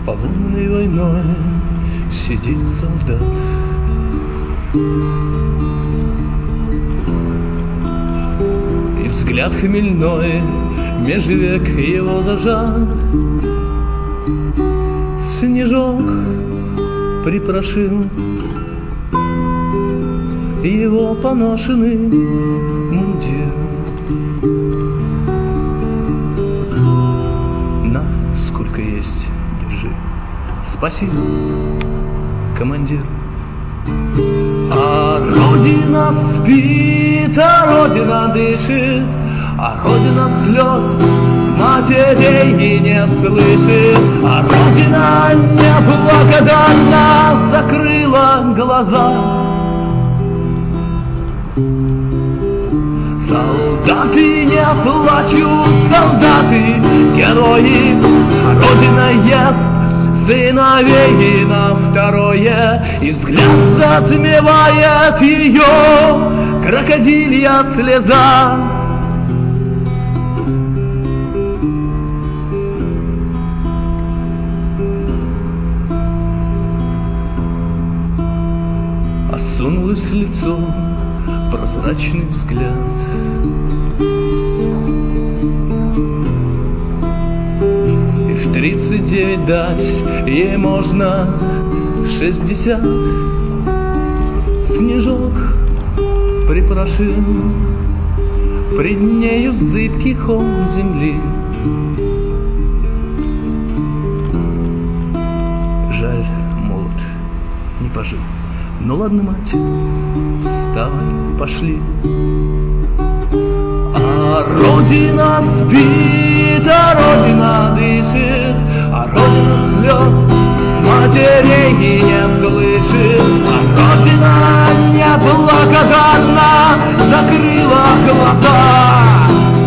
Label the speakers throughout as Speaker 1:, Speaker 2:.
Speaker 1: Поломанной войной сидит солдат. И взгляд хмельной меж век его зажат. Снежок припорошил его поношенный мундир. На, сколько есть, держи. Спасибо, командир. А Родина спит, а Родина дышит, а Родина слез матерей не слышит, а Родина неблагодарна закрыла глаза. Солдаты не плачут, солдаты герои, а Родина ест сыновей на второе, и взгляд затмевает ее крокодилья слеза. Осунулось лицо, прозрачный взгляд. И в 39 дать ей можно 60. Снежок припорошил пред нею зыбкий холм земли. Жаль, молод, не пожил. Ну ладно, мать, вставай, пошли. А Родина спит, а Родина дышит, а Родина слез матерей не слышит, а Родина неблагодарна закрыла глаза.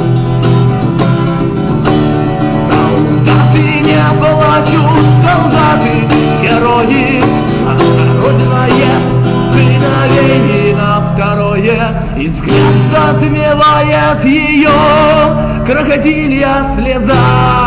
Speaker 1: Солдаты не плачут, солдаты герои, а Родина ест сыновей на второе, и взгляд затмевает ее крокодилья слеза.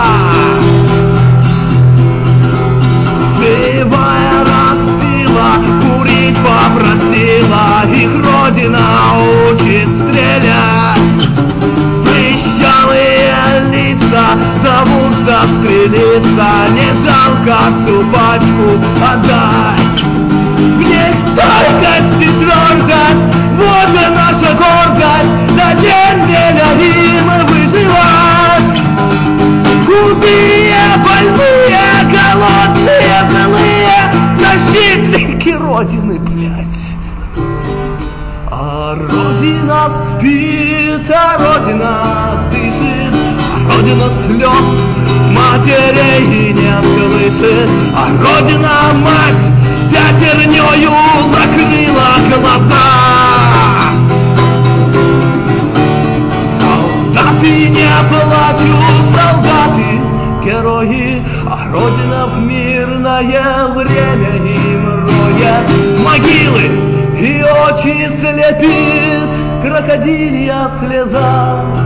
Speaker 1: Живая Роксила курить попросила, их Родина учит стрелять. Прыщавые лица зовут застрелиться, не жалко ступачку отдать. В них стойкость и твердость, вот и наша гордость, да не им выживать. Худые, больные, голодные, злые, защитники Родины, блядь. А Родина спит, а Родина дышит, а Родина слез матерей не слышит, а Родина мать пятернёю закрыла глаза. Солдаты не плачут, солдаты герои, а Родина в мирное время им роет могилы, и очи слепит крокодилья слеза.